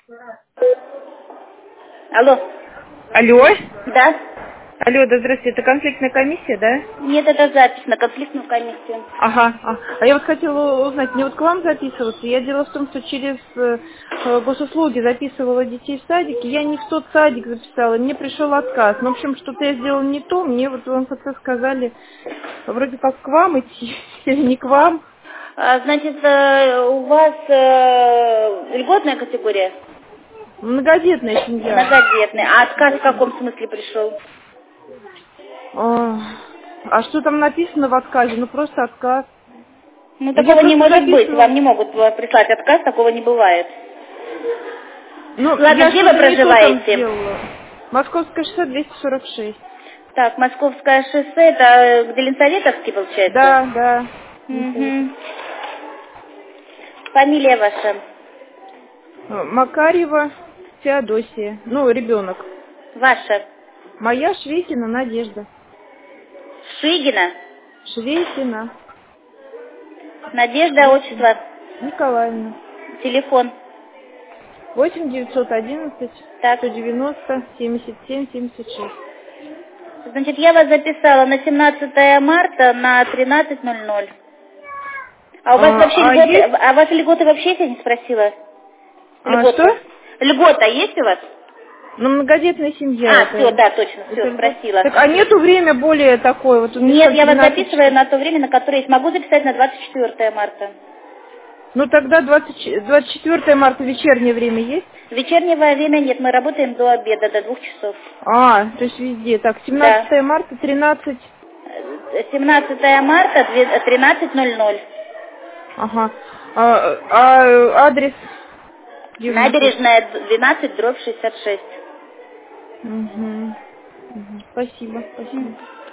Алло. Алло. Да? Алло, да, здравствуйте, это конфликтная комиссия, да? Нет, это запись на конфликтную комиссию. Ага. А я вот хотела узнать, мне вот к вам записываться. Я дело в том, что через госуслуги записывала детей в садик, и я не в тот садик записала, мне пришел отказ. Ну, в общем, что-то я сделала не то, мне вот в МФЦ сказали, вроде как к вам идти, или не к вам. Значит, у вас льготная категория? Многодетная семья. Многодетная. А отказ в каком смысле пришел? А что там написано в отказе? Ну, просто отказ. Ну, Ну, я такого не просто может быть. записывала. Вам не могут прислать отказ, такого не бывает. Ну, Ладно, я где вы что-то не то там проживаете? сделала. Московское шоссе 246. Так, Московское шоссе, это где Ленсоветовский, получается? Да, да. Угу. Фамилия ваша? Макарьева Феодосия. Ну, ребенок. Ваша? Моя Швейкина Надежда. Шигина? Швейкина Надежда, отчество? Николаевна. Телефон? 8 911 Так. 190 77 76. Значит, я вас записала на 17 марта на 13:00. А у вас вообще льготы, Есть? а ваши льготы вообще есть, я не спросила? Льгота. Что? Льгота есть у вас? Ну, многодетная семья А, все, это. да, точно, Это все, льгот. спросила. Так, а нету время более такое? Вот у меня Нет, я вас 13 записываю часов. на то время, на которое есть. Могу записать на 24 марта. Ну, тогда 24 марта вечернее время есть? Вечернего время нет, мы работаем до обеда, до 2 часов. То есть везде. Так, Да. 17 марта, 13. 17 марта, 13:00. Ага. Адрес, где вы находитесь? Набережная 12/66. Угу. Спасибо, спасибо.